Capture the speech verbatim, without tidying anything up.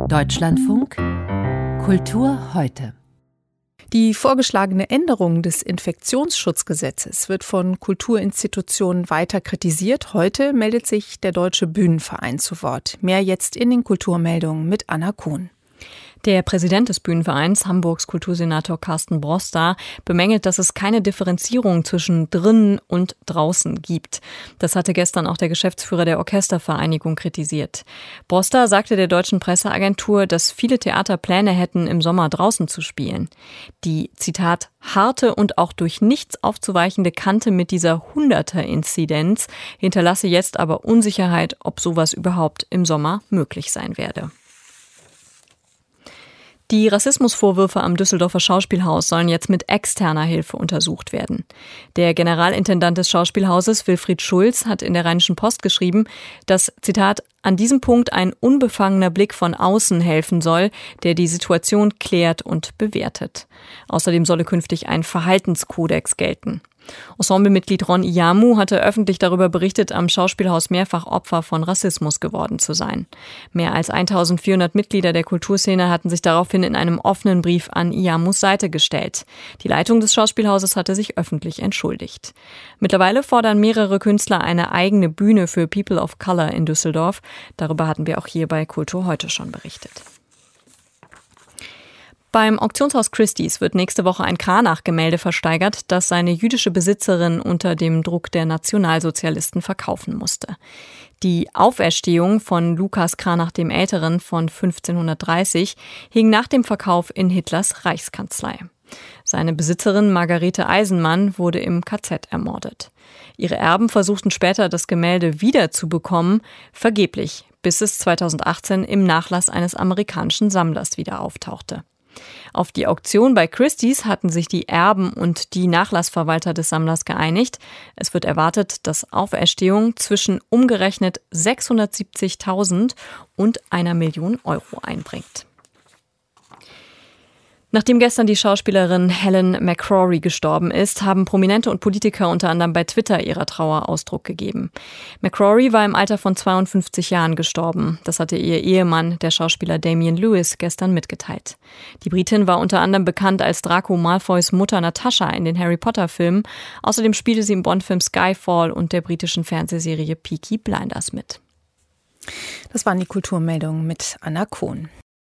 Deutschlandfunk Kultur heute. Die vorgeschlagene Änderung des Infektionsschutzgesetzes wird von Kulturinstitutionen weiter kritisiert. Heute meldet sich der Deutsche Bühnenverein zu Wort. Mehr jetzt in den Kulturmeldungen mit Anna Kuhn. Der Präsident des Bühnenvereins, Hamburgs Kultursenator Carsten Broster, bemängelt, dass es keine Differenzierung zwischen drinnen und draußen gibt. Das hatte gestern auch der Geschäftsführer der Orchestervereinigung kritisiert. Broster sagte der deutschen Presseagentur, dass viele Theater Pläne hätten, im Sommer draußen zu spielen. Die, Zitat, harte und auch durch nichts aufzuweichende Kante mit dieser Hunderter-Inzidenz hinterlasse jetzt aber Unsicherheit, ob sowas überhaupt im Sommer möglich sein werde. Die Rassismusvorwürfe am Düsseldorfer Schauspielhaus sollen jetzt mit externer Hilfe untersucht werden. Der Generalintendant des Schauspielhauses, Wilfried Schulz, hat in der Rheinischen Post geschrieben, dass, Zitat, an diesem Punkt ein unbefangener Blick von außen helfen soll, der die Situation klärt und bewertet. Außerdem solle künftig ein Verhaltenskodex gelten. Ensemblemitglied Ron Iyamu hatte öffentlich darüber berichtet, am Schauspielhaus mehrfach Opfer von Rassismus geworden zu sein. Mehr als eintausendvierhundert Mitglieder der Kulturszene hatten sich daraufhin in einem offenen Brief an Iyamus Seite gestellt. Die Leitung des Schauspielhauses hatte sich öffentlich entschuldigt. Mittlerweile fordern mehrere Künstler eine eigene Bühne für People of Color in Düsseldorf. Darüber hatten wir auch hier bei Kultur heute schon berichtet. Beim Auktionshaus Christie's wird nächste Woche ein Kranach-Gemälde versteigert, das seine jüdische Besitzerin unter dem Druck der Nationalsozialisten verkaufen musste. Die Auferstehung von Lukas Kranach dem Älteren von fünfzehnhundertdreißig hing nach dem Verkauf in Hitlers Reichskanzlei. Seine Besitzerin Margarete Eisenmann wurde im K Z ermordet. Ihre Erben versuchten später, das Gemälde wiederzubekommen, vergeblich, bis es zweitausendachtzehn im Nachlass eines amerikanischen Sammlers wieder auftauchte. Auf die Auktion bei Christie's hatten sich die Erben und die Nachlassverwalter des Sammlers geeinigt. Es wird erwartet, dass Auferstehung zwischen umgerechnet sechshundertsiebzigtausend und einer Million Euro einbringt. Nachdem gestern die Schauspielerin Helen McCrory gestorben ist, haben Prominente und Politiker unter anderem bei Twitter ihrer Trauer Ausdruck gegeben. McCrory war im Alter von zweiundfünfzig Jahren gestorben. Das hatte ihr Ehemann, der Schauspieler Damian Lewis, gestern mitgeteilt. Die Britin war unter anderem bekannt als Draco Malfoys Mutter Natascha in den Harry-Potter-Filmen. Außerdem spielte sie im Bond-Film Skyfall und der britischen Fernsehserie Peaky Blinders mit. Das waren die Kulturmeldungen mit Anna Kuhn.